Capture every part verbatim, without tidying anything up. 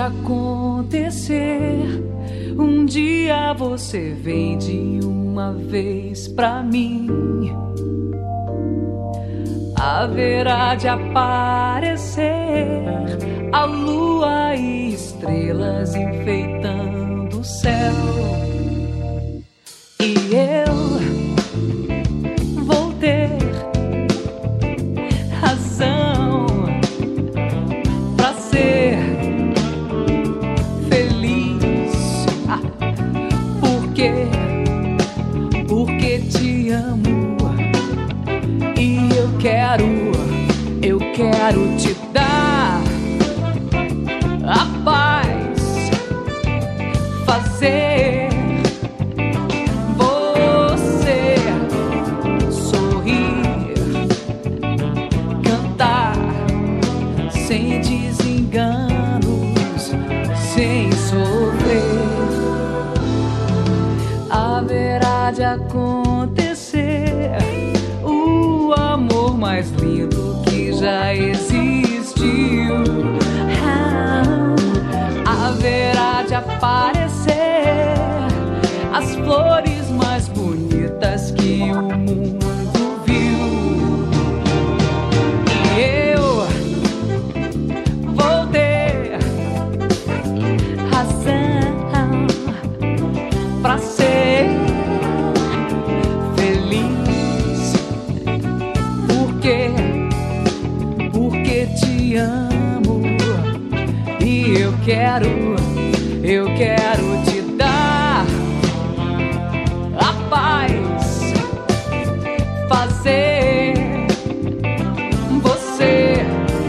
acontecer. Um dia você vem de uma vez pra mim. Haverá de aparecer a lua e estrelas enfeitando o céu. E eu vou ter razão pra ser feliz. Ah, porque, porque te amo. E eu quero, eu quero te dar a paz, fazer você sorrir, cantar sem desenganos, sem sofrer. Haverá de acontecer o amor mais lindo que já existiu. Ah, haverá de aparecer as flores mais bonitas que o mundo viu. E eu vou ter razão pra ser feliz. Porque, porque te amo. E eu quero, eu quero te dar a paz, fazer você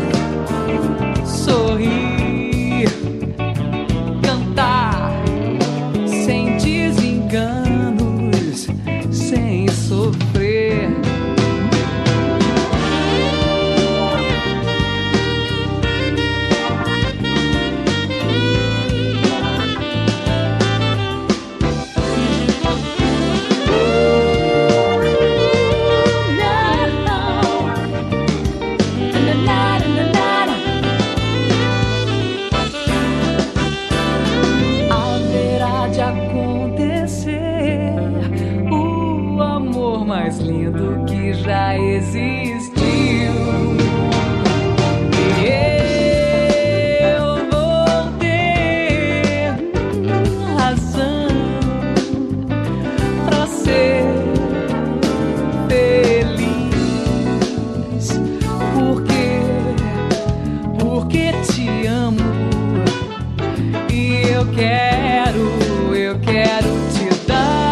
sorrir, cantar sem desenganos, sem sofrer. Mais lindo que já existiu. E eu vou ter razão pra ser feliz. Porque, porque te amo. E eu quero, eu quero te dar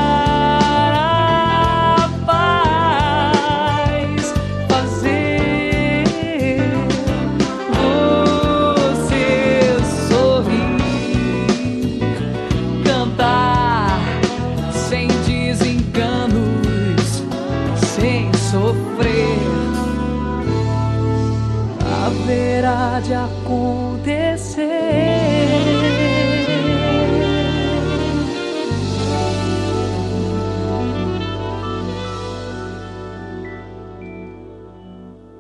sofrer. Haverá de acontecer